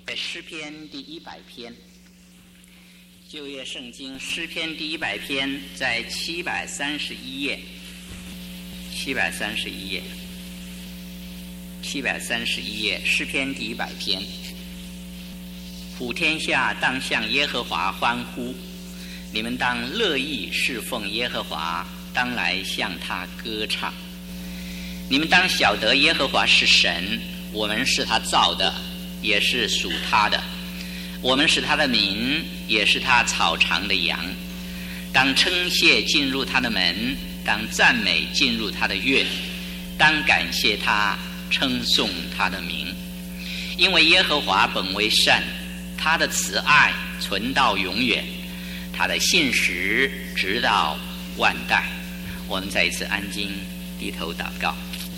在诗篇第100篇，旧约圣经诗篇第100篇在731页，731页，诗篇第100篇。普天下当向耶和华欢呼，你们当乐意侍奉耶和华，当来向他歌唱。你们当晓得耶和华是神，我们是他造的，也是属他的，我们是他的民，也是他草场的羊。当称谢进入他的门，当赞美进入他的院，当感谢他，称颂他的名。因为耶和华本为善，他的慈爱存到永远，他的信实直到万代。我们再一次安静低头祷告。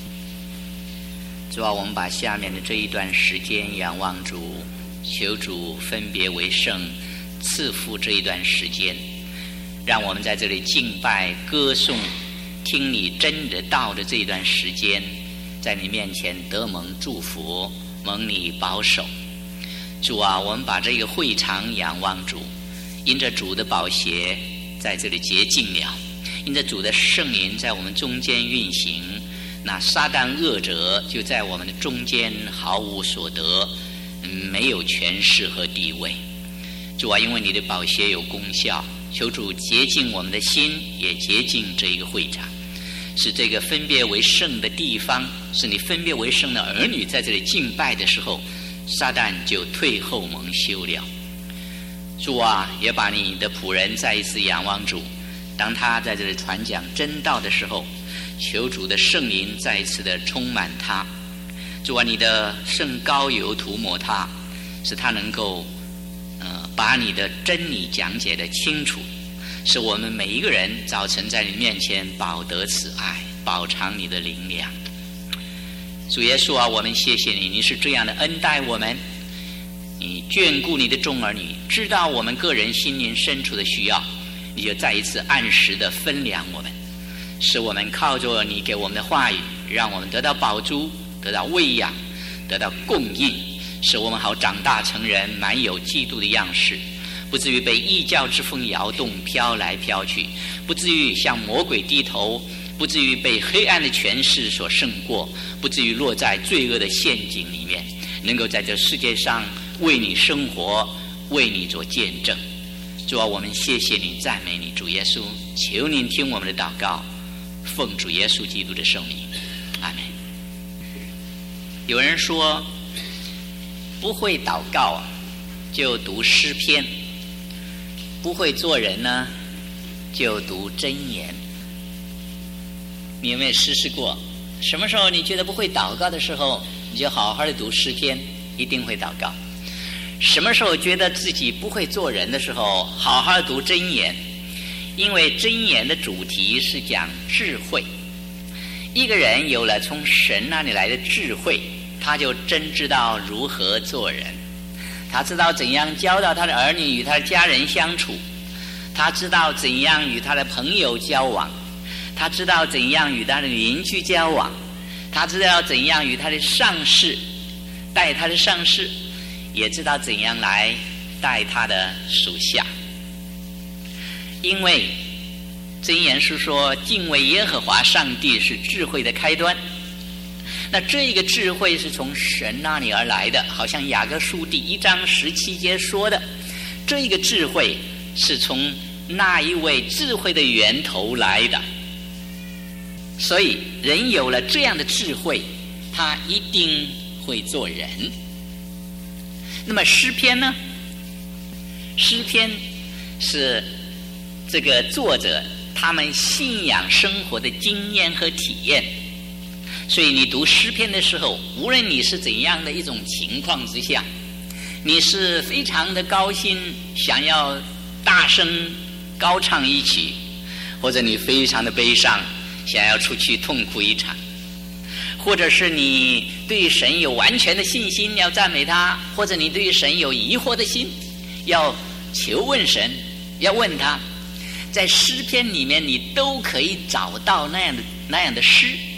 主啊，我们把下面的这一段时间仰望主，求主分别为圣，赐福这一段时间，让我们在这里敬拜歌颂听你真的道的这一段时间，在你面前得蒙祝福，蒙你保守。主啊，我们把这个会场仰望主，因着主的宝血在这里洁净了，因着主的圣灵在我们中间运行，那撒旦恶者就在我们的中间毫无所得，没有权势和地位。主啊，因为你的宝血有功效，求主洁净我们的心，也洁净这一个会场，使这个分别为圣的地方，使你分别为圣的儿女在这里敬拜的时候，撒旦就退后蒙羞了。主啊，也把你的仆人再一次仰望主，当他在这里传讲真道的时候，求主的圣灵再一次的充满他。主啊，你的圣膏油涂抹他，使他能够把你的真理讲解的清楚，使我们每一个人早晨在你面前饱得慈爱，饱尝你的灵粮。主耶稣啊，我们谢谢你，你是这样的恩待我们，你眷顾你的众儿女，知道我们个人心灵深处的需要，你就再一次按时的分粮我们，使我们靠着你给我们的话语，让我们得到饱足，得到喂养，得到供应，使我们好长大成人，满有基督的样式，不至于被异教之风摇动，飘来飘去，不至于向魔鬼低头，不至于被黑暗的权势所胜过，不至于落在罪恶的陷阱里面，能够在这世界上为你生活，为你做见证。主啊，我们谢谢你，赞美你，主耶稣，求您听我们的祷告，奉主耶稣基督的圣名，阿们。有人说不会祷告就读诗篇，不会做人呢就读箴言。你有没有试试过，什么时候你觉得不会祷告的时候，你就好好的读诗篇，一定会祷告。什么时候觉得自己不会做人的时候，好好的读箴言，因为箴言的主题是讲智慧。一个人有了从神那里来的智慧，他就真知道如何做人，他知道怎样教导他的儿女与他的家人相处，他知道怎样与他的朋友交往，他知道怎样与他的邻居交往，他知道怎样与他的上司带他的上司，也知道怎样来带他的属下。因为箴言书说，敬畏耶和华上帝是智慧的开端。那这个智慧是从神那里而来的，好像雅各书第1章17节说的，这个智慧是从那一位智慧的源头来的。所以人有了这样的智慧，他一定会做人。那么诗篇呢？诗篇是这个作者他们信仰生活的经验和体验。所以你读诗篇的时候，无论你是怎样的一种情况之下，你是非常的高兴，想要大声高唱一曲，或者你非常的悲伤，想要出去痛哭一场，或者是你对神有完全的信心，要赞美他，或者你对神有疑惑的心，要求问神，要问他，在诗篇里面你都可以找到那样的诗。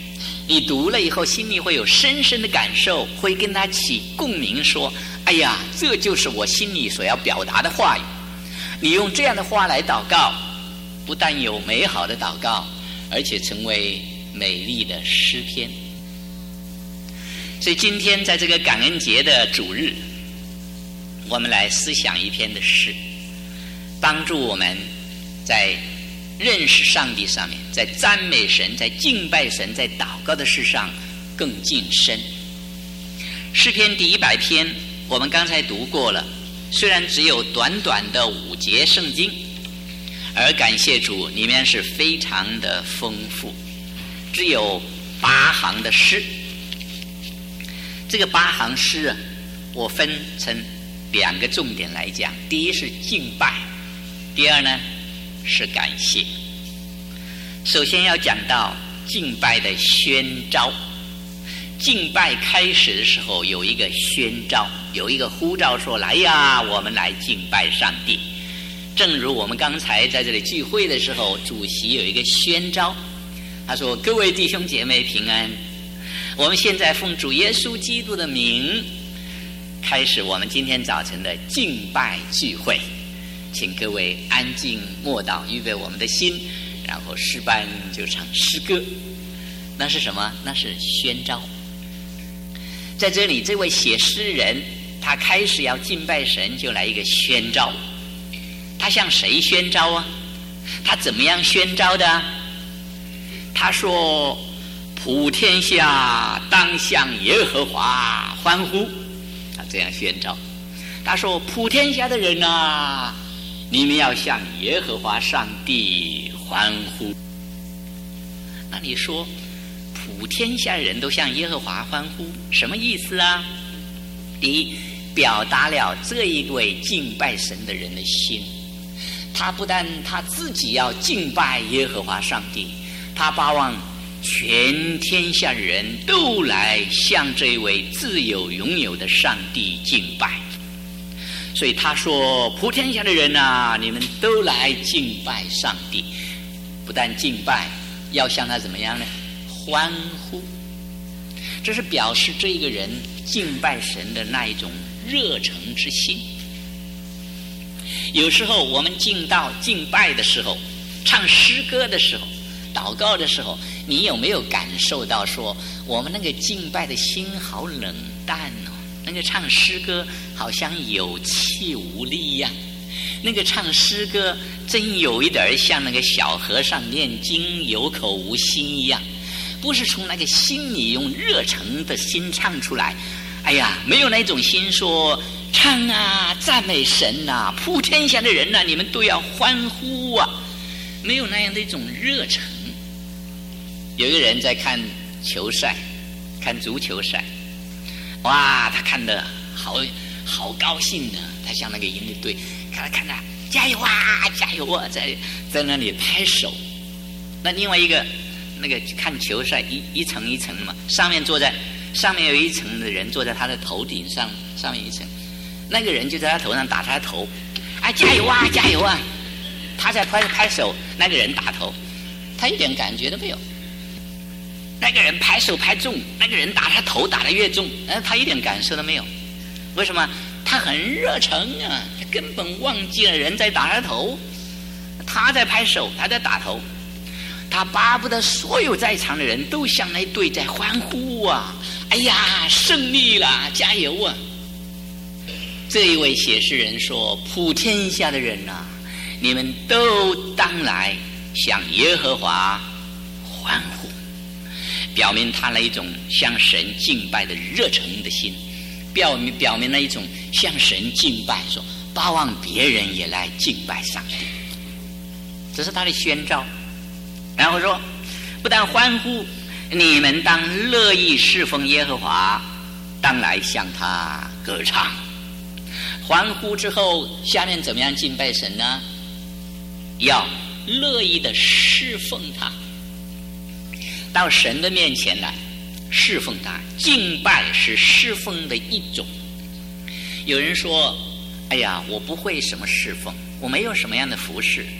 你读了以后心里会有深深的感受，会跟他起共鸣，说哎呀，这就是我心里所要表达的话语。你用这样的话来祷告，不但有美好的祷告，而且成为美丽的诗篇。所以今天在这个感恩节的主日，我们来思想一篇的诗，帮助我们在认识上帝上面，在赞美神，在敬拜神，在祷告的事上更进深。诗篇第100篇我们刚才读过了，虽然只有短短的5节圣经，而感谢主里面是非常的丰富，只有8行的诗。这个8行诗啊，我分成2个重点来讲，第一是敬拜，第二呢是感谢。首先要讲到敬拜的宣召。敬拜开始的时候有一个宣召，有一个呼召，说来呀，我们来敬拜上帝。正如我们刚才在这里聚会的时候，主席有一个宣召，他说各位弟兄姐妹平安，我们现在奉主耶稣基督的名开始我们今天早晨的敬拜聚会，请各位安静默祷，预备我们的心，然后诗班就唱诗歌。那是什么？那是宣召。在这里这位写诗人他开始要敬拜神，就来一个宣召。他向谁宣召啊？他怎么样宣召的？他说普天下当向耶和华欢呼，他这样宣召。他说普天下的人啊，你们要向耶和华上帝欢呼。那你说普天下人都向耶和华欢呼，什么意思啊？第一，表达了这一位敬拜神的人的心。他不但他自己要敬拜耶和华上帝，他巴望全天下人都来向这位自有永有的上帝敬拜。所以他说普天下的人啊，你们都来敬拜上帝。不但敬拜，要向他怎么样呢？欢呼。这是表示这一个人敬拜神的那一种热诚之心。有时候我们敬拜的时候，唱诗歌的时候，祷告的时候，你有没有感受到说我们那个敬拜的心好冷淡哦？那个唱诗歌好像有气无力一样，那个唱诗歌真有一点像那个小和尚念经有口无心一样，不是从那个心里用热诚的心唱出来。哎呀，没有那种心说唱啊，赞美神啊，普天下的人啊，你们都要欢呼啊，没有那样的一种热诚。有一个人在看球赛，看足球赛，哇，他看得好高兴呢，他向那个赢的队看着加油啊加油啊，在那里拍手。那另外一个那个看球赛一层一层嘛，上面有一层的人坐在他的头顶上，上面一层，那个人就在他头上打他的头，啊加油啊加油啊，他在拍手，那个人打头，他一点感觉都没有。那个人拍手拍中，那个人打他头打得越重，他一点感受都没有。为什么？他很热诚啊，他根本忘记了人在打他头，他在拍手，他在打头，他巴不得所有在场的人都向那队在欢呼啊！哎呀，胜利了，加油啊！这一位写诗人说：“普天下的人啊，你们都当来向耶和华欢呼。”表明他那一种向神敬拜的热诚的心，表明那一种向神敬拜，说巴望别人也来敬拜上帝，这是他的宣召。然后说，不但欢呼，你们当乐意侍奉耶和华，当来向他歌唱。欢呼之后，下面怎么样敬拜神呢？要乐意的侍奉他，到神的面前来侍奉他。敬拜是侍奉的一种。有人说，哎呀，我不会什么侍奉，我没有什么样的服事，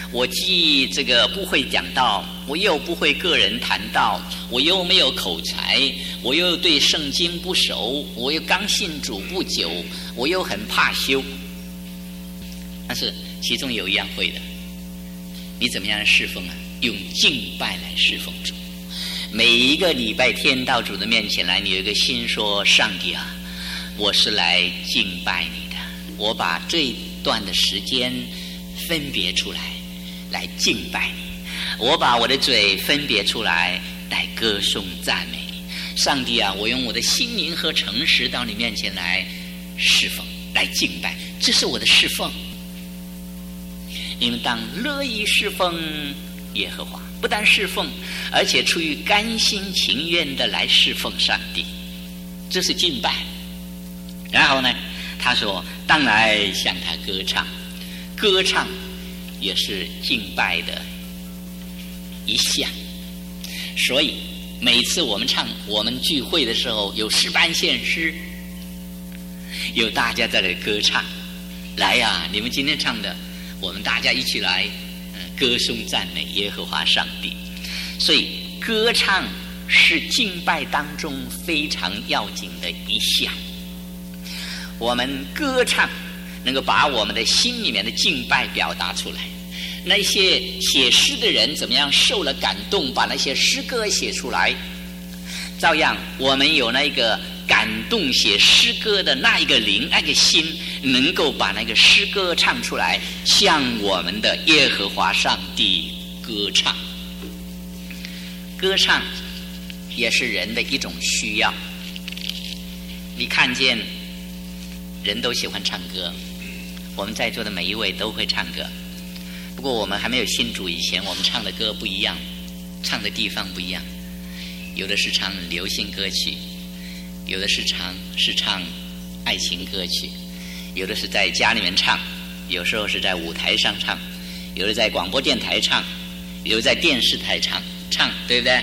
我既这个不会讲道，我又不会个人谈道，我又没有口才，我又对圣经不熟，我又刚信主不久，我又很怕羞。但是其中有一样会的，你怎么样侍奉啊？用敬拜来侍奉主。每一个礼拜天到主的面前来，你有一个心说：上帝啊，我是来敬拜你的，我把这一段的时间分别出来来敬拜你，我把我的嘴分别出来来歌颂赞美上帝啊，我用我的心灵和诚实到你面前来侍奉来敬拜，这是我的侍奉。你们当乐意侍奉耶和华，不但侍奉，而且出于甘心情愿的来侍奉上帝，这是敬拜。然后呢，他说当来向他歌唱，歌唱也是敬拜的一项。所以每次我们聚会的时候，有诗班献诗，有大家在这里歌唱，来呀，你们今天唱的，我们大家一起来歌颂赞美耶和华上帝。所以歌唱是敬拜当中非常要紧的一项。我们歌唱能够把我们的心里面的敬拜表达出来。那些写诗的人怎么样受了感动，把那些诗歌写出来，照样我们有那个感动写诗歌的那一个灵，那个心，能够把那个诗歌唱出来，向我们的耶和华上帝歌唱。歌唱也是人的一种需要。你看见人都喜欢唱歌，我们在座的每一位都会唱歌，不过我们还没有信主以前，我们唱的歌不一样，唱的地方不一样，有的是唱流行歌曲，有的是唱爱情歌曲，有的是在家里面唱，有时候是在舞台上唱，有的在广播电台唱，有的在电视台唱，对不对？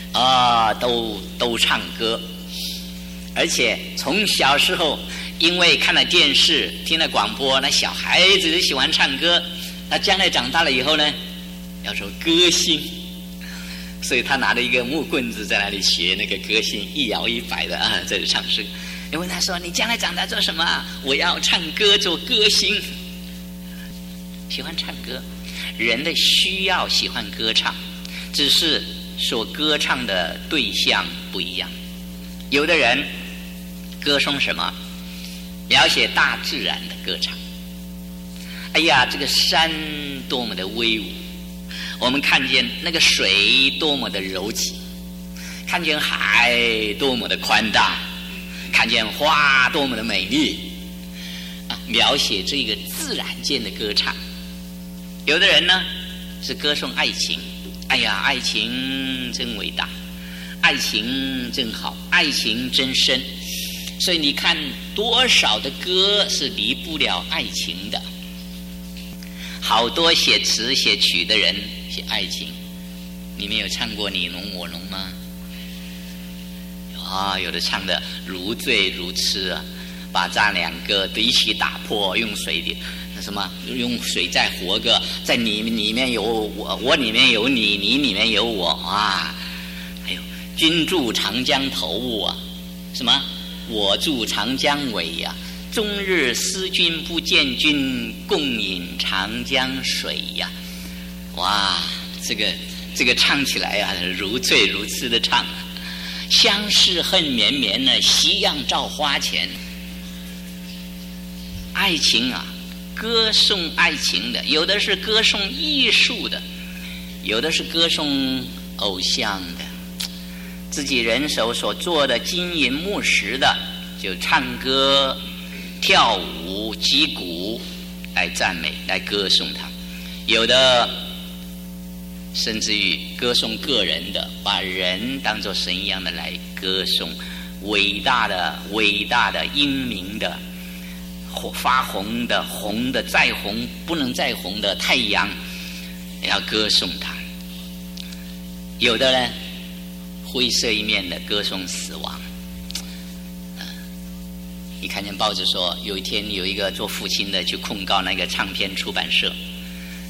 都唱歌。而且从小时候因为看了电视听了广播，那小孩子就喜欢唱歌，那将来长大了以后呢，要做歌星，所以他拿着一个木棍子在那里学那个歌星，一摇一摆的在这里唱诗。你问他说你将来长大做什么？我要唱歌做歌星。喜欢唱歌，人的需要喜欢歌唱，只是所歌唱的对象不一样。有的人歌颂什么？描写大自然的歌唱。哎呀，这个山多么的威武，我们看见那个水多么的柔情，看见海多么的宽大，看见花多么的美丽描写这个自然间的歌唱。有的人呢是歌颂爱情，哎呀，爱情真伟大，爱情真好，爱情真深。所以你看多少的歌是离不了爱情的。好多写词写曲的人写爱情，你们有唱过你侬我侬吗？有的唱的如醉如痴把这两个都一起打破，用水再活个，在你里面有我里面有你，你里面有我还有君住长江头什么我住长江尾终日思君不见君，共饮长江水这个唱起来如醉如痴的唱。相思恨绵绵夕阳照花前。爱情歌颂爱情的，有的是歌颂艺术的，有的是歌颂偶像的，自己人手所做的金银木石的，就唱歌跳舞击鼓来赞美来歌颂他。有的甚至于歌颂个人的，把人当作神一样的来歌颂，伟大的英明的发红的再红不能再红的太阳，也要歌颂他。有的呢灰色一面的歌颂死亡。你看见报纸说有一天有一个做父亲的去控告那个唱片出版社，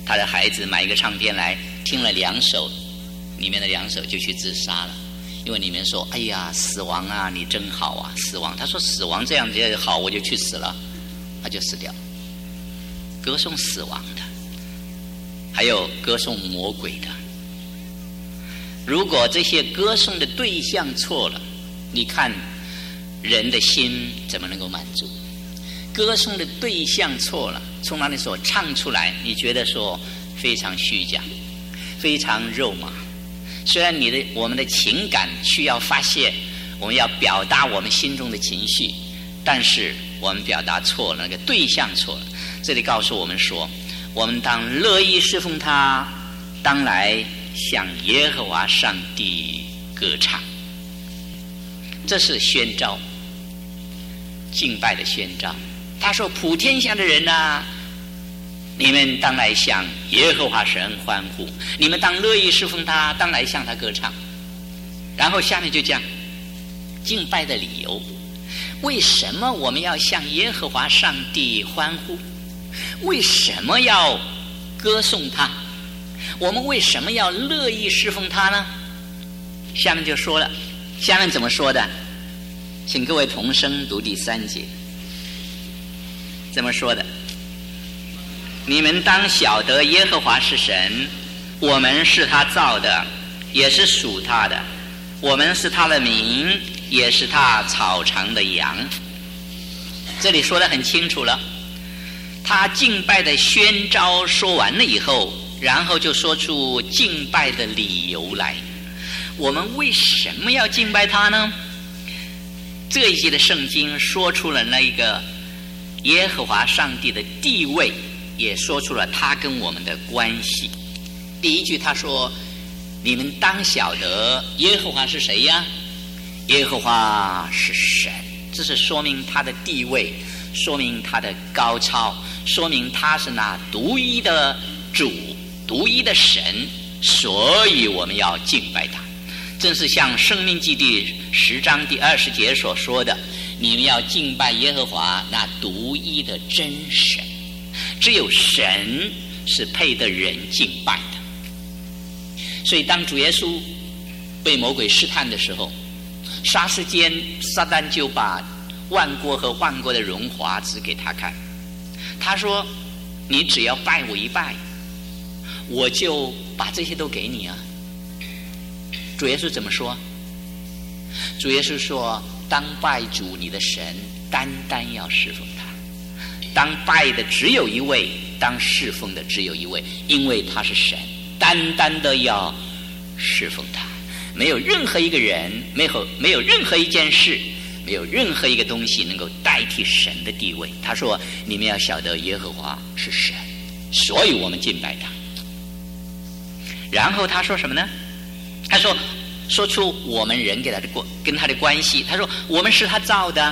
他的孩子买一个唱片来，听了2首，里面的2首就去自杀了，因为里面说：“哎呀，死亡啊，你真好啊，死亡。”他说：“死亡这样子好，我就去死了。”他就死掉了。歌颂死亡的，还有歌颂魔鬼的。如果这些歌颂的对象错了，你看人的心怎么能够满足？歌颂的对象错了，从那里所唱出来，你觉得说非常虚假，非常肉麻。虽然我们的情感需要发泄，我们要表达我们心中的情绪，但是我们表达错了，那个对象错了。这里告诉我们说，我们当乐意侍奉他，当来向耶和华上帝歌唱。这是宣召，敬拜的宣召。他说：“普天下的人啊，你们当来向耶和华神欢呼，你们当乐意侍奉他，当来向他歌唱。”然后下面就讲敬拜的理由，为什么我们要向耶和华上帝欢呼？为什么要歌颂他？我们为什么要乐意侍奉他呢？下面就说了，下面怎么说的？请各位同声读第3节。怎么说的？你们当晓得耶和华是神，我们是他造的，也是属他的，我们是他的民，也是他草场的羊。这里说得很清楚了。他敬拜的宣召说完了以后，然后就说出敬拜的理由来。我们为什么要敬拜他呢？这一节的圣经说出了那一个耶和华上帝的地位，也说出了他跟我们的关系。第一句他说：“你们当晓得耶和华是谁呀？耶和华是神。”这是说明他的地位，说明他的高超，说明他是那独一的主，独一的神，所以我们要敬拜他。正是像申命记第10章第20节所说的，你们要敬拜耶和华那独一的真神，只有神是配得人敬拜的。所以当主耶稣被魔鬼试探的时候，霎时间撒旦就把万国和万国的荣华指给他看，他说：“你只要拜我一拜，我就把这些都给你啊。”主耶稣怎么说？主耶稣说：“当拜主你的神，单单要侍奉他。当拜的只有一位，当侍奉的只有一位，因为他是神，单单的要侍奉他。没有任何一个人，没有任何一件事，没有任何一个东西能够代替神的地位。”他说：“你们要晓得耶和华是神，所以我们敬拜他。”然后他说什么呢？他说出我们人跟他的关系。他说：“我们是他造的，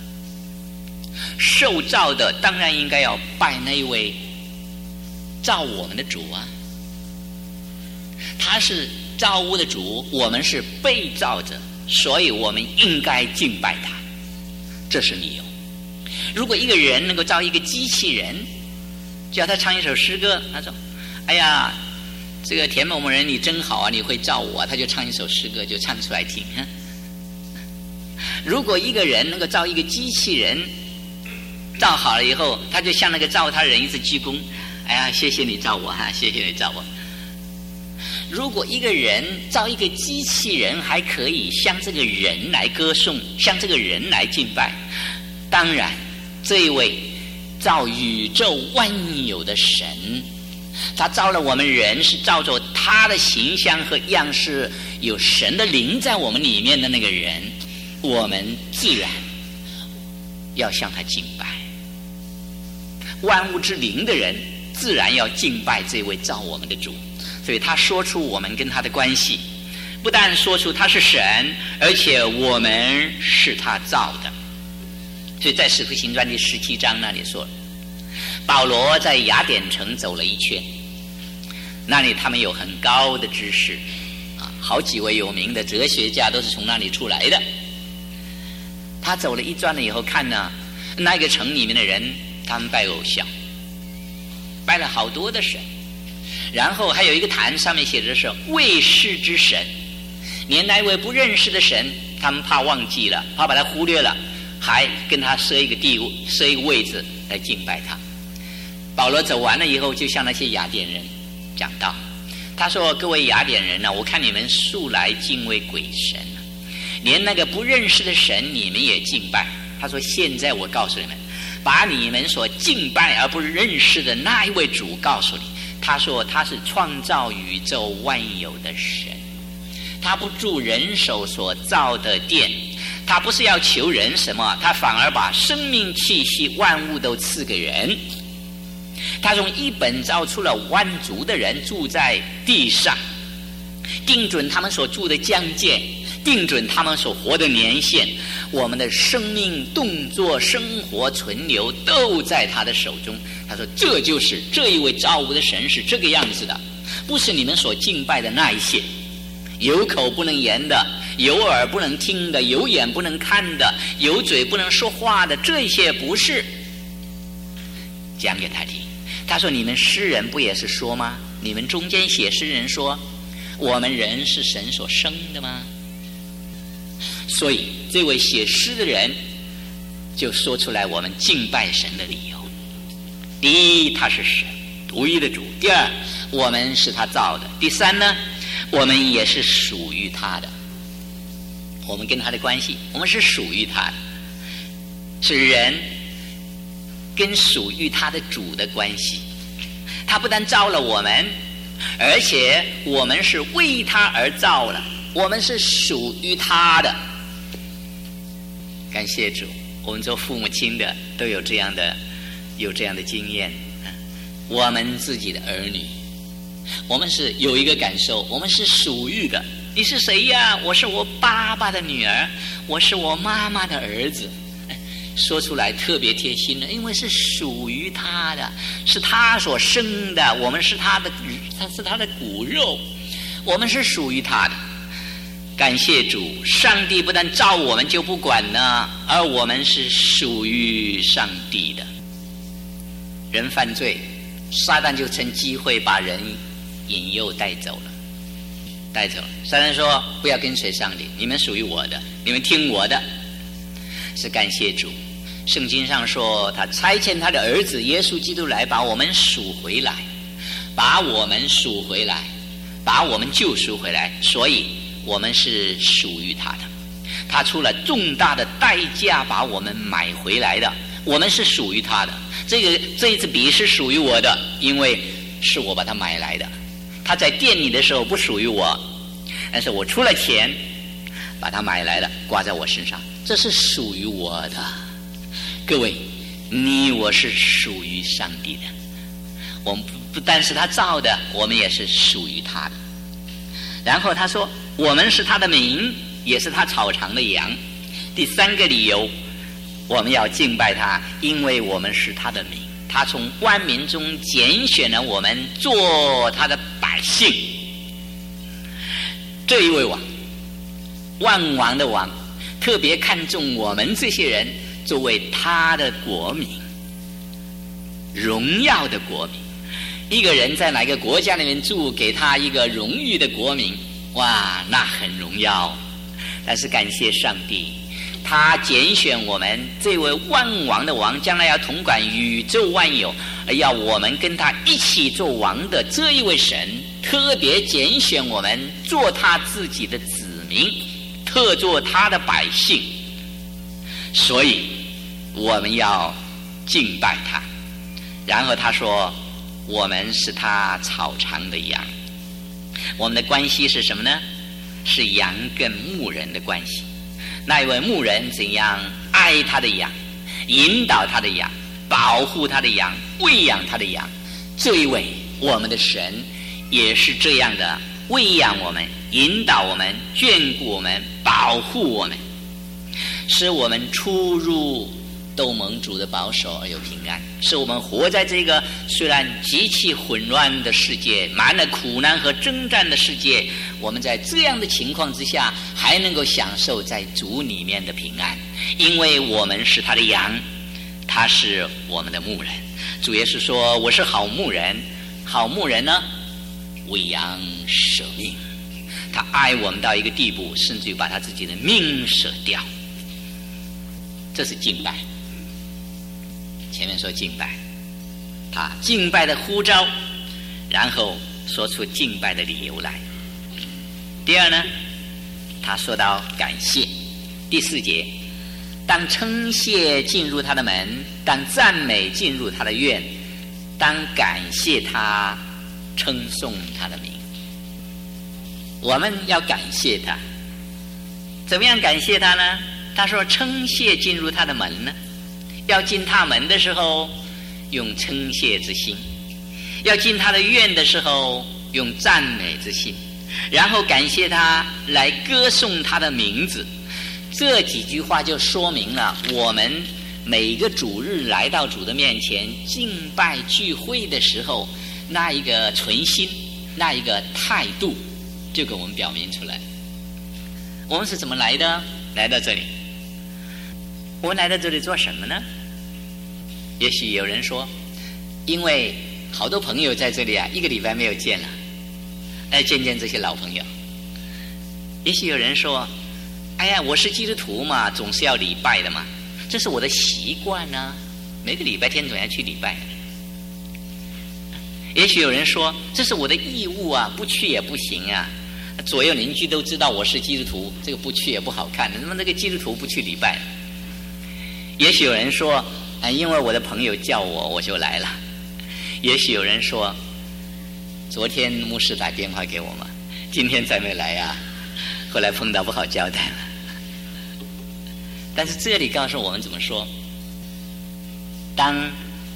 受造的当然应该要拜那一位造我们的主啊。他是造物的主，我们是被造者，所以我们应该敬拜他。”这是理由。如果一个人能够造一个机器人，叫他唱一首诗歌，他说：“哎呀，这个田某某人你真好啊，你会造我啊。”他就唱一首诗歌，就唱出来听。如果一个人能够造一个机器人，造好了以后，他就向那个造他的人一直鞠躬：“哎呀，谢谢你造我哈，谢谢你造我。”如果一个人造一个机器人，还可以向这个人来歌颂，向这个人来敬拜，当然这一位造宇宙万有的神，他造了我们人，是照着他的形象和样式，有神的灵在我们里面的那个人，我们自然要向他敬拜。万物之灵的人自然要敬拜这位造我们的主。所以他说出我们跟他的关系，不但说出他是神，而且我们是他造的。所以在使徒行传第17章那里说，保罗在雅典城走了一圈，那里他们有很高的知识啊，好几位有名的哲学家都是从那里出来的。他走了一转了以后，看呢，那个城里面的人他们拜偶像，拜了好多的神， 然后还有一个坛，上面写着是未识之神，连那位不认识的神，他们怕忘记了，怕把他忽略了，还跟他设一个位置来敬拜他。保罗走完了以后，就向那些雅典人讲道，他说：各位雅典人啊，我看你们素来敬畏鬼神，连那个不认识的神你们也敬拜。他说：现在我告诉你们，把你们所敬拜而不认识的那一位主告诉你。他说他是创造宇宙万有的神，他不住人手所造的殿，他不是要求人什么，他反而把生命气息万物都赐给人。他从一本造出了万族的人住在地上，定准他们所住的疆界，定准他们所活的年限，我们的生命动作生活存留都在他的手中。他说这就是这一位造物的神是这个样子的，不是你们所敬拜的那一些有口不能言的，有耳不能听的，有眼不能看的，有嘴不能说话的，这些不是。讲给他听，他说你们诗人不也是说吗？你们中间写诗人说我们人是神所生的吗？所以这位写诗的人就说出来我们敬拜神的理由。第一，他是神独一的主；第二，我们是他造的；第三呢，我们也是属于他的。我们跟他的关系，我们是属于他的，是人跟属于他的主的关系。他不但造了我们，而且我们是为他而造了，我们是属于他的。感谢主，我们做父母亲的都有这样的经验。我们自己的儿女，我们是有一个感受，我们是属于的。你是谁呀？我是我爸爸的女儿，我是我妈妈的儿子。说出来特别贴心的，因为是属于他的，是他所生的，我们是他的骨肉，我们是属于他的。感谢主，上帝不但造我们就不管呢，而我们是属于上帝的。人犯罪，撒旦就趁机会把人引诱带走了。撒旦说不要跟随上帝，你们属于我的，你们听我的。是感谢主，圣经上说他差遣他的儿子耶稣基督来把我们赎回来，把我们救赎回来，所以我们是属于他的。他出了重大的代价把我们买回来的，我们是属于他的。这一支笔是属于我的，因为是我把它买来的。他在店里的时候不属于我，但是我出了钱把它买来了，挂在我身上，这是属于我的。各位，你我是属于上帝的，我们不但是他造的，我们也是属于他的。然后他说我们是他的民，也是他草场的羊。第三个理由，我们要敬拜他，因为我们是他的民，他从万民中拣选了我们做他的百姓。这一位王，万王的王，特别看重我们这些人作为他的国民，荣耀的国民。一个人在哪个国家里面住，给他一个荣誉的国民，哇，那很荣耀。但是感谢上帝，他拣选我们这位万王的王，将来要统管宇宙万有，而要我们跟他一起做王的这一位神，特别拣选我们做他自己的子民，特做他的百姓。所以我们要敬拜他。然后他说我们是他草场的羊。我们的关系是什么呢？是羊跟牧人的关系。那一位牧人怎样爱他的羊，引导他的羊，保护他的羊，喂养他的羊，这一位我们的神也是这样的喂养我们，引导我们，眷顾我们，保护我们，使我们出入都蒙主的保守而有平安，使我们活在这个虽然极其混乱的世界，满了苦难和征战的世界，我们在这样的情况之下还能够享受在主里面的平安，因为我们是他的羊，他是我们的牧人。主耶稣说我是好牧人，好牧人呢为羊舍命。他爱我们到一个地步，甚至于把他自己的命舍掉。这是敬拜。前面说敬拜，他敬拜的呼召，然后说出敬拜的理由来。第二呢，他说到感谢。第4节，当称谢进入他的门，当赞美进入他的院，当感谢他，称颂他的名。我们要感谢他，怎么样感谢他呢？他说称谢进入他的门呢，要进他门的时候用称谢之心，要进他的院的时候用赞美之心，然后感谢他，来歌颂他的名字。这几句话就说明了我们每个主日来到主的面前敬拜聚会的时候，那一个存心，那一个态度就给我们表明出来。我们是怎么来的？来到这里，我们来到这里做什么呢？也许有人说，因为好多朋友在这里啊，1个礼拜没有见了，见见这些老朋友。也许有人说，哎呀，我是基督徒嘛，总是要礼拜的嘛，这是我的习惯啊，每个礼拜天总要去礼拜。也许有人说，这是我的义务啊，不去也不行啊，左右邻居都知道我是基督徒，这个不去也不好看，那么那个基督徒不去礼拜。也许有人说，因为我的朋友叫我，我就来了。也许有人说，昨天牧师打电话给我嘛，今天再没来啊，后来碰到不好交代了。但是这里告诉我们怎么说，当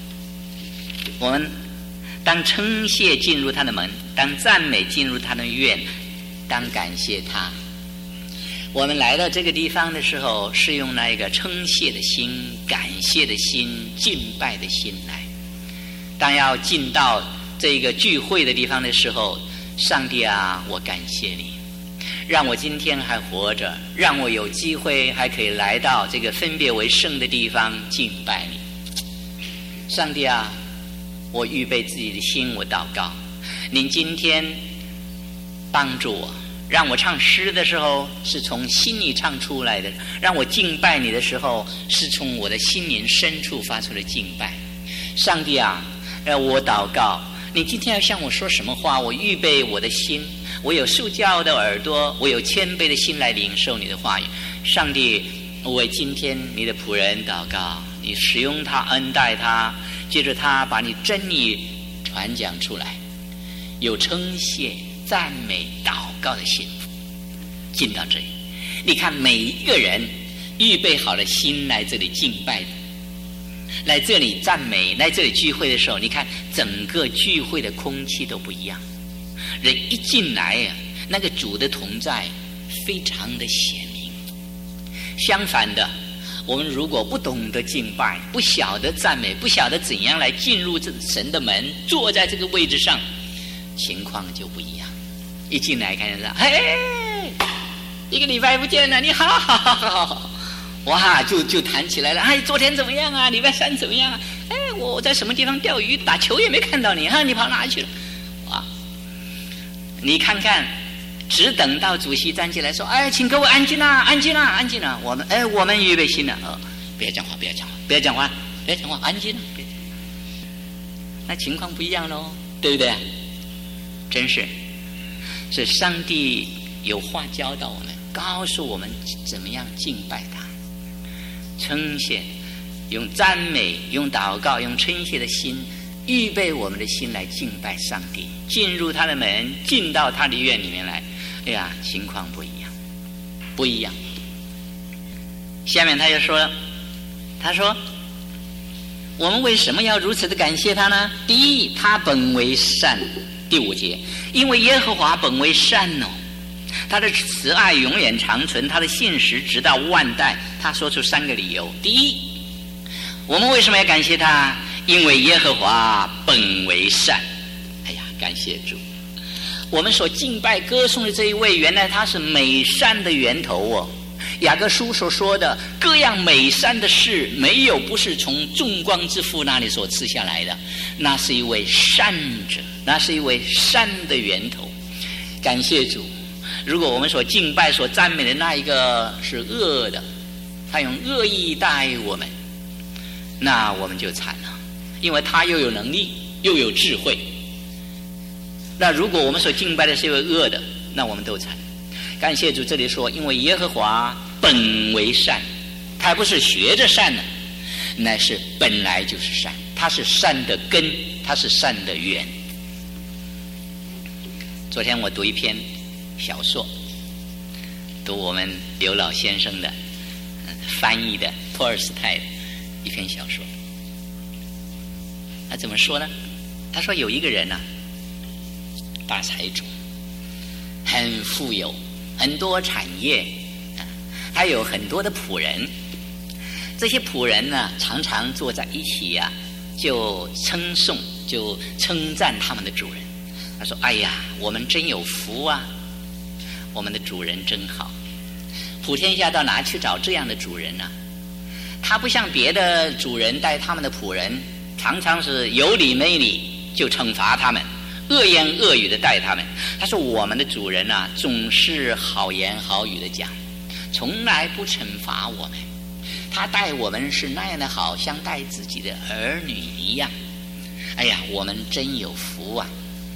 称谢进入他的门，当赞美进入他的院，当感谢他。我们来到这个地方的时候，是用那一个称谢的心、感谢的心、敬拜的心来。当要进到这个聚会的地方的时候，上帝啊，我感谢你，让我今天还活着，让我有机会还可以来到这个分别为圣的地方敬拜你。上帝啊，我预备自己的心，我祷告您今天帮助我，让我唱诗的时候是从心里唱出来的，让我敬拜你的时候是从我的心灵深处发出的敬拜。上帝啊，我祷告你今天要向我说什么话，我预备我的心，我有受教的耳朵，我有谦卑的心来领受你的话语。上帝，我为今天你的仆人祷告，你使用他，恩待他，接着他把你真理传讲出来，有称谢、赞美、祷告的心进到这里。你看每一个人预备好了心来这里敬拜的，来这里赞美，来这里聚会的时候，你看整个聚会的空气都不一样。人一进来啊，那个主的同在非常的显明。相反的，我们如果不懂得敬拜，不晓得赞美，不晓得怎样来进入这神的门，坐在这个位置上，情况就不一样。一进来看见他，嘿，1个礼拜不见了，你好好好好好，哇，就谈起来了。哎，昨天怎么样啊？礼拜3怎么样啊？哎，我在什么地方钓鱼打球也没看到你啊，你跑哪去了？哇，你看看，只等到主席站起来说，哎，请各位安静啊，安静啊，安静啊，我们预备心了，不要讲话，不要讲话，不要讲话，不要讲话，安静啊，那情况不一样喽，对不对？真是上帝有话教导我们，告诉我们怎么样敬拜他，称谢，用赞美，用祷告，用称谢的心，预备我们的心来敬拜上帝，进入他的门，进到他的院里面来。哎呀，情况不一样，不一样。下面他又说了，他说我们为什么要如此的感谢他呢？第一，他本为善。第5节，因为耶和华本为善哦，他的慈爱永远长存，他的信实直到万代。他说出3个理由。第一，我们为什么要感谢他？因为耶和华本为善。哎呀，感谢主，我们所敬拜歌颂的这一位，原来他是美善的源头哦。 雅各书所说的各样美善的事，没有不是从众光之父那里所赐下来的，那是一位善者，那是一位善的源头。感谢主，如果我们所敬拜所赞美的那一个是恶的，他用恶意待我们，那我们就惨了，因为他又有能力又有智慧。那如果我们所敬拜的是一位恶的，那我们都惨。感谢主，这里说因为耶和华本为善，他不是学着善的，乃是本来就是善，他是善的根，他是善的源。昨天我读一篇小说，读我们刘老先生的翻译的托尔斯泰的一篇小说。他怎么说呢？他说有一个人啊，大财主，很富有，很多产业，还有很多的仆人。这些仆人呢，常常坐在一起啊，就称颂，就称赞他们的主人。他说：“哎呀，我们真有福啊，我们的主人真好。普天下到哪去找这样的主人呢？他不像别的主人待他们的仆人，常常是有理没理就惩罚他们，恶言恶语的待他们。他说我们的主人啊，总是好言好语的讲，从来不惩罚我们。他待我们是那样的好，像待自己的儿女一样。哎呀，我们真有福啊！”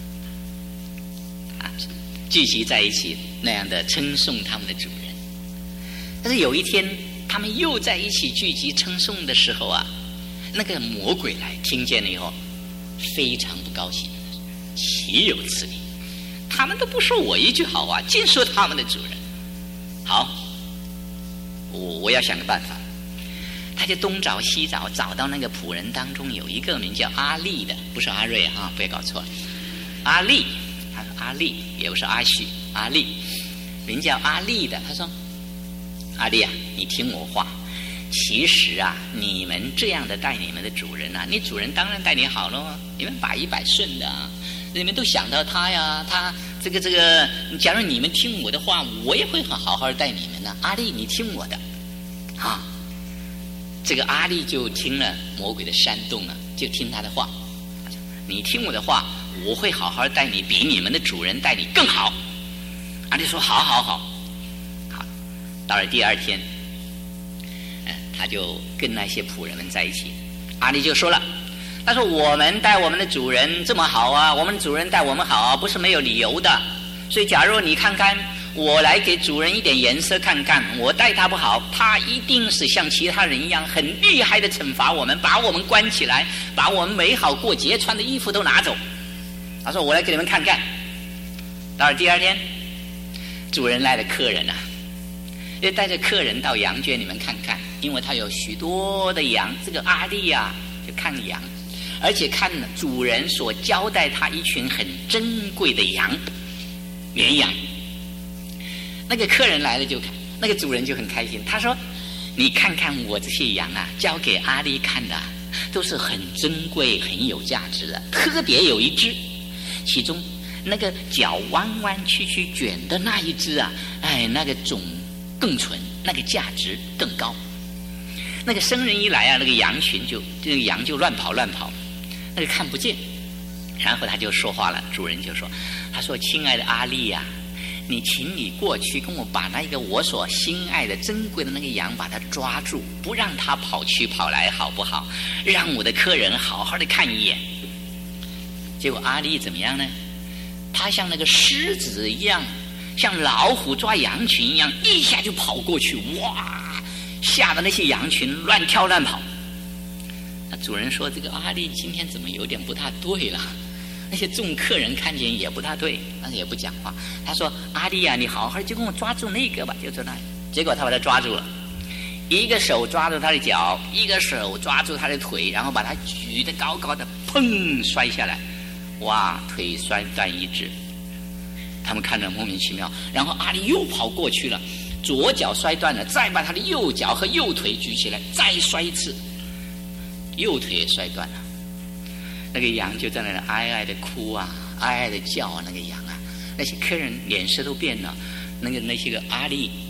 聚集在一起那样的称颂他们的主人。但是有一天他们又在一起聚集称颂的时候啊，那个魔鬼来听见了以后非常不高兴，岂有此理，他们都不说我一句好话，尽说他们的主人。好，我要想个办法。他就东找西找，找到那个仆人当中有一个名叫阿利的，不是阿瑞啊，不要搞错了，阿利，他说阿利也不是阿许，阿利，名叫阿利的。他说：“阿利啊，你听我话，其实啊，你们这样的待你们的主人啊，你主人当然待你好咯，你们百依百顺的啊，你们都想到他呀，他这个，假如你们听我的话，我也会很好好的待你们的。阿利，你听我的，啊。”这个阿利就听了魔鬼的煽动了，就听他的话。你听我的话，我会好好待你，比你们的主人待你更好。阿利说：“好好好。”好，到了第二天，他就跟那些仆人们在一起。阿利就说了：“他说我们待我们的主人这么好啊，我们主人待我们好啊，不是没有理由的。所以，假如你看看。”我来给主人一点颜色看看，我待他不好，他一定是像其他人一样很厉害的惩罚我们，把我们关起来，把我们美好过节穿的衣服都拿走。他说：“我来给你们看看。”到了第二天，主人来了客人啊，就带着客人到羊圈里面看看，因为他有许多的羊。这个阿利啊，就看羊，而且看主人所交代他一群很珍贵的羊，绵羊。那个客人来了就看，那个主人就很开心。他说：“你看看我这些羊啊，交给阿利看的，都是很珍贵、很有价值的。特别有一只，其中那个脚弯弯曲曲卷的那一只啊，哎，那个种更纯，那个价值更高。那个生人一来啊，那个羊群这个羊就乱跑，那个看不见。然后他就说话了，主人就说：他说，亲爱的阿利呀。”请你过去跟我把那个我所心爱的珍贵的那个羊把它抓住，不让它跑去跑来，好不好？让我的客人好好的看一眼。结果阿利怎么样呢？他像那个狮子一样，像老虎抓羊群一样，一下就跑过去，哇，吓得那些羊群乱跳乱跑。那主人说：“这个阿利今天怎么有点不大对了？”那些众客人看见也不大对，但是也不讲话。他说：“阿利啊，你好好就跟我抓住那个吧，就在那里。”结果他把他抓住了，一个手抓住他的脚，一个手抓住他的腿，然后把他举得高高的，砰摔下来，哇，腿摔断一只。他们看着莫名其妙，然后阿利又跑过去了，左脚摔断了，再把他的右脚和右腿举起来，再摔一次，右腿也摔断了。那个羊就在那里哀哀的哭啊，哀哀的叫啊，那个羊啊，那些客人脸色都变了。那些个阿利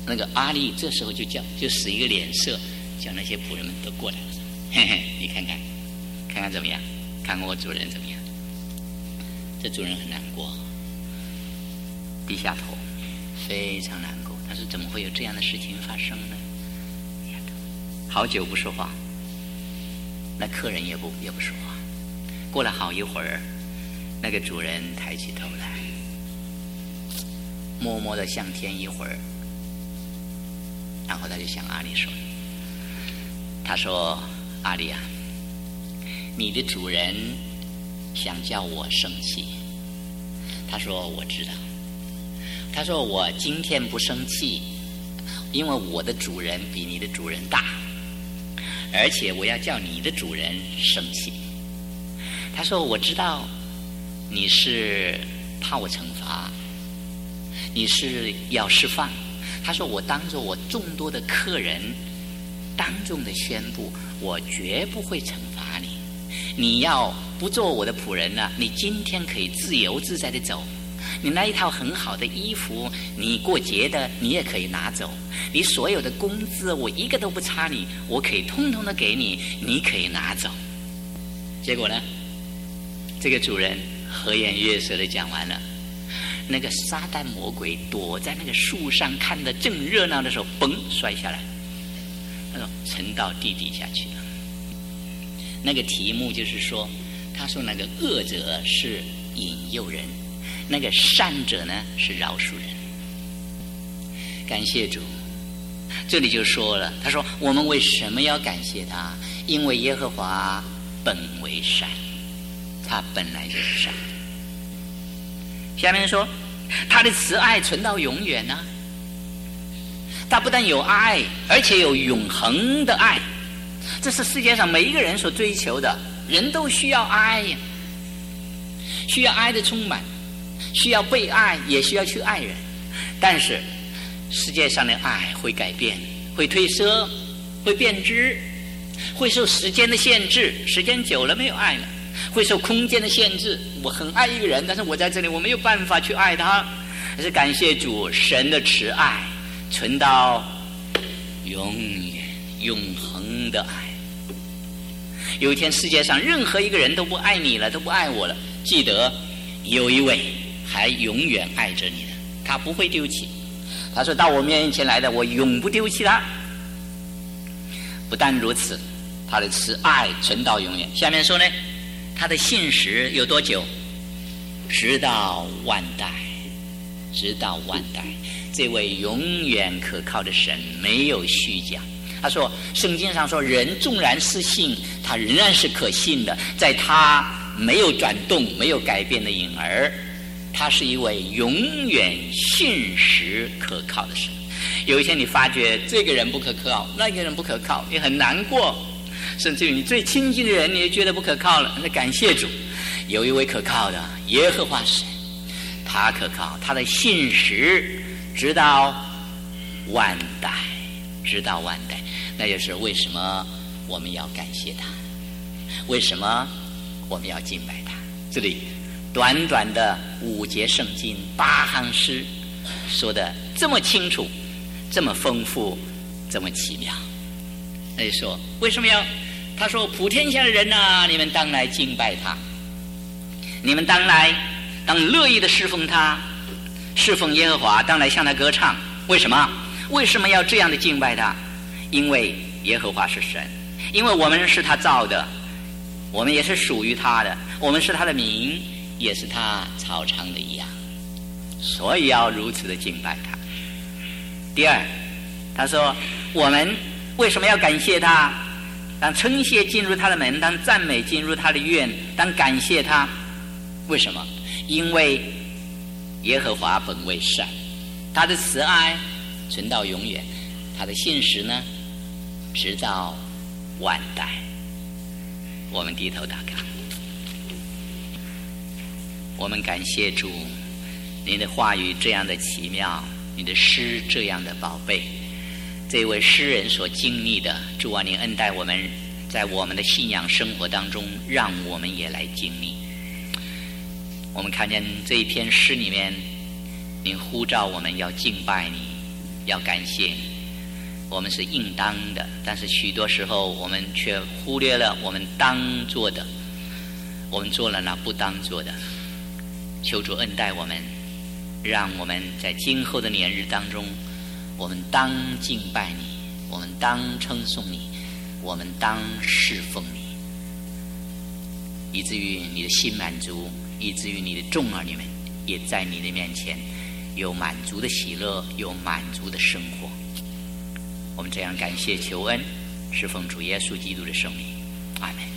那个阿力这时候就使一个脸色，叫那些仆人们都过来了，嘿嘿，你看看怎么样？看看我主人怎么样？这主人很难过，低下头，非常难过。他说：“怎么会有这样的事情发生呢？”好久不说话，那客人也不说话。过了好一会儿，那个主人抬起头来，默默地向天一会儿，然后他就向阿里说：“他说，阿里啊，你的主人想叫我生气。他说我知道。他说我今天不生气，因为我的主人比你的主人大，而且我要叫你的主人生气。他说我知道你是怕我惩罚，你是要释放。他说我当着我众多的客人当众的宣布，我绝不会惩罚你。你要不做我的仆人呢，你今天可以自由自在的走。你那一套很好的衣服，你过节的你也可以拿走。你所有的工资我一个都不差你，我可以通通的给你，你可以拿走。结果呢，这个主人和颜悦色的讲完了，那个撒旦魔鬼躲在那个树上看得正热闹的时候，嘣摔下来，他说沉到地底下去了。那个题目就是说，他说那个恶者是引诱人，那个善者呢是饶恕人。感谢主，这里就说了，他说我们为什么要感谢他？因为耶和华本为善，他本来就是善。下面说他的慈爱存到永远啊，他不但有爱，而且有永恒的爱。这是世界上每一个人所追求的，人都需要爱呀，需要爱的充满，需要被爱，也需要去爱人。但是世界上的爱会改变，会褪色，会变质，会受时间的限制，时间久了没有爱了，会受空间的限制。我很爱一个人，但是我在这里我没有办法去爱他。但是感谢主，神的慈爱存到永远，永恒的爱。有一天世界上任何一个人都不爱你了，都不爱我了，记得有一位还永远爱着你的，他不会丢弃。他说到我面前来的，我永不丢弃他。不但如此，他的慈爱存到永远。下面说呢，他的信实有多久？直到万代，直到万代。这位永远可靠的神没有虚假。他说圣经上说，人纵然失信，他仍然是可信的，在他没有转动没有改变的影儿，他是一位永远信实可靠的神。有一天你发觉这个人不可靠，那个人不可靠，你很难过，甚至于你最亲近的人你也觉得不可靠了。那感谢主，有一位可靠的耶和华神，他可靠，他的信实直到万代，直到万代。那就是为什么我们要感谢他，为什么我们要敬拜他。这里短短的5节圣经8行诗说的这么清楚，这么丰富，这么奇妙。那就说为什么要？他说普天下的人啊，你们当来敬拜他，你们当乐意的侍奉他，侍奉耶和华，当来向他歌唱。为什么？为什么要这样的敬拜他？因为耶和华是神，因为我们是他造的，我们也是属于他的，我们是他的民，也是他草场的一样，所以要如此的敬拜他。第二，他说我们为什么要感谢他？当称谢进入他的门，当赞美进入他的院，当感谢他。为什么？因为耶和华本为善，他的慈爱存到永远，他的信实呢直到万代。我们低头祷告。我们感谢主，您的话语这样的奇妙，你的诗这样的宝贝，这位诗人所经历的，主啊，您恩待我们，在我们的信仰生活当中，让我们也来经历。我们看见这一篇诗里面，您呼召我们要敬拜你， 要感谢你。我们是应当的，但是许多时候我们却忽略了我们当做的，我们做了那不当做的。求主恩待我们，让我们在今后的年日当中，我们当敬拜你，我们当称颂你，我们当侍奉你，以至于你的心满足，以至于你的众儿女们也在你的面前有满足的喜乐，有满足的生活。我们这样感谢求恩，是奉主耶稣基督的圣名，阿们。